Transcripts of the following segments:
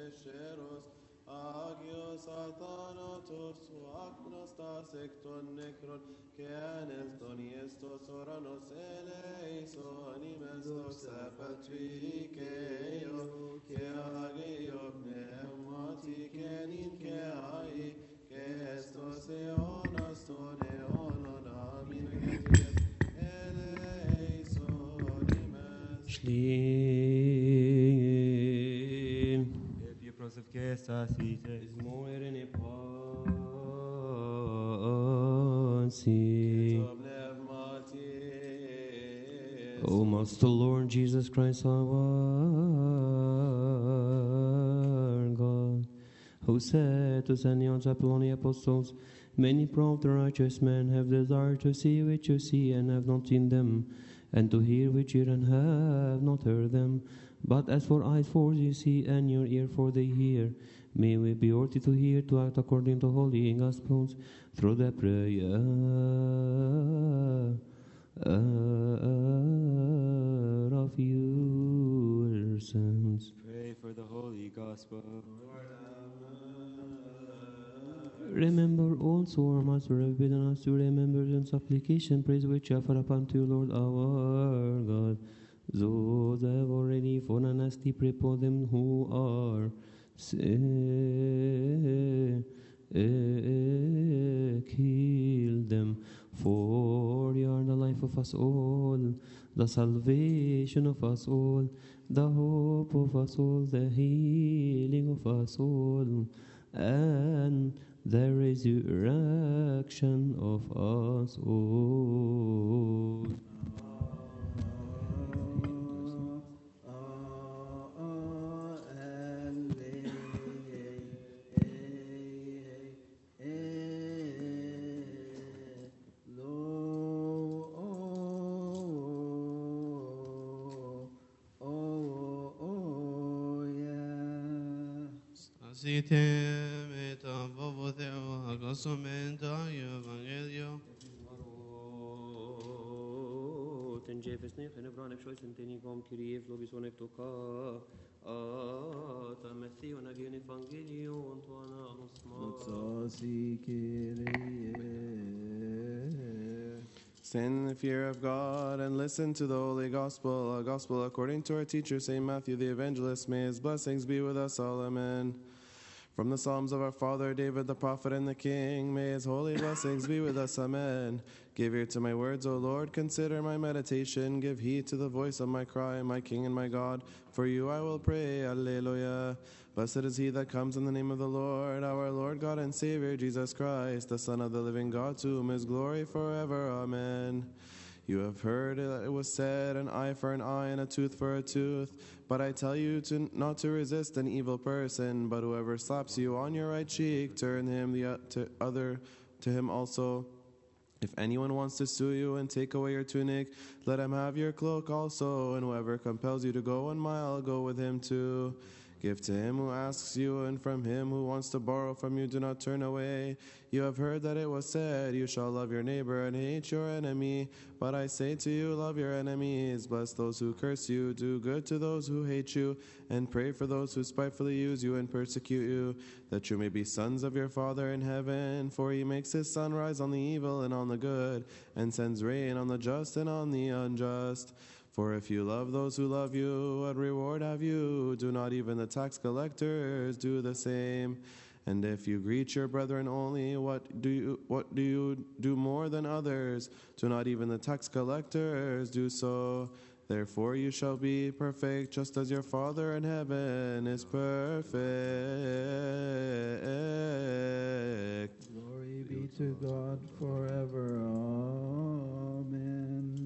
esceros, agios athanatos, agnostas ecton necron, que aneston iestos oranos eleison, imestos sapatvikeo, que agio pneumatikenin, que ai, que estos eonas ton eonon, amin, eleison, imestos. Schlimm. Epie prosef que sasites. Is more in a parsi. O Master Lord Jesus Christ, our God, who said to send the unchaperoned apostles, many prompt and righteous men have desired to see which you see and have not seen them, and to hear which you hear and have not heard them. But as for eyes for you see, and your ear for they hear, may we be worthy to hear, to act according to holy Gospels, through the prayer of yourselves. Pray for the holy gospel. Remember also our Master have bidden us to remember in supplication, praise which offer upon to Lord our God. Those have already fallen asleep, repose them who are sick, heal them. For you are the life of us all, the salvation of us all, the hope of us all, the healing of us all, and the resurrection of us all. Sitem et avotheo agosomenta evangelio. Ten Jefes nech en ebran efshois en tenikom Kyrie vlogison ektoka ta Matthew nagion evangelion to anasma. Stand in the fear of God and listen to the Holy Gospel, a gospel according to our teacher, St. Matthew the Evangelist. May his blessings be with us all. Amen. From the Psalms of our father David, the prophet and the king, may his holy blessings be with us. Amen. Give ear to my words, O Lord. Consider my meditation. Give heed to the voice of my cry, my King and my God. For you I will pray. Alleluia. Blessed is he that comes in the name of the Lord, our Lord God and Savior, Jesus Christ, the Son of the living God, to whom is glory forever. Amen. You have heard it was said, an eye for an eye and a tooth for a tooth. But I tell you not to resist an evil person, but whoever slaps you on your right cheek, turn him the other to him also. If anyone wants to sue you and take away your tunic, let him have your cloak also. And whoever compels you to go 1 mile, go with him too. Give to him who asks you, and from him who wants to borrow from you, do not turn away. You have heard that it was said, you shall love your neighbor and hate your enemy. But I say to you, love your enemies, bless those who curse you, do good to those who hate you, and pray for those who spitefully use you and persecute you, that you may be sons of your Father in heaven. For he makes his sun rise on the evil and on the good, and sends rain on the just and on the unjust. For if you love those who love you, what reward have you? Do not even the tax collectors do the same? And if you greet your brethren only, what do you do more than others? Do not even the tax collectors do so? Therefore you shall be perfect, just as your Father in heaven is perfect. Glory be to God forever. Amen.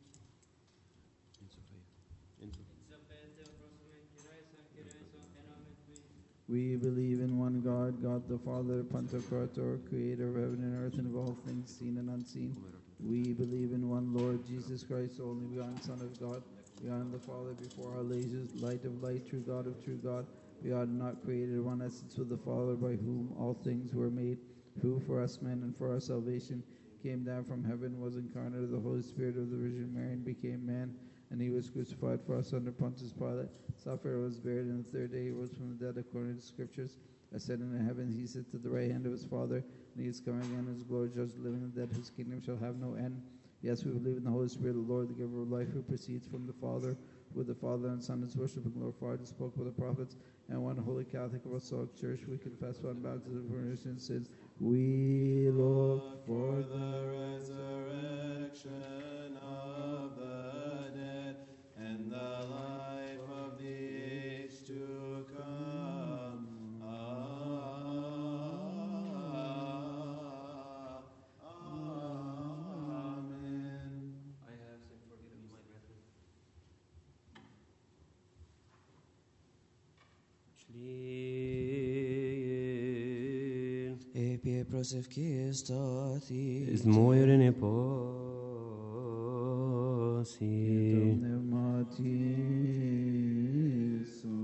We believe in one God, God the Father, Pantocrator, creator of heaven and earth and of all things seen and unseen. We believe in one Lord Jesus Christ, only begotten Son of God, beyond the Father, before all ages, light of light, true God of true God, beyond not created, one essence with the Father, by whom all things were made, who for us men and for our salvation came down from heaven, was incarnate of the Holy Spirit of the Virgin Mary, and became man, and he was crucified for us under Pontius Pilate, suffered, was buried, and the third day he rose from the dead according to the Scriptures, ascended into heaven, he sits at the right hand of his Father, and he is coming again in his glory, to judge the living and the dead, whose kingdom shall have no end. Yes, we believe in the Holy Spirit, the Lord, the giver of life, who proceeds from the Father, with the Father and Son is worshipped and glorified, and spoke with the prophets, and one holy Catholic Apostolic Church, we confess one baptism for remission of sins. We look for the resurrection of the dead and the life of the age to come. Amen. I have sinned, forgive me, my brethren. Επί προσευχή στάθη. Is moire ne posi. Pneumati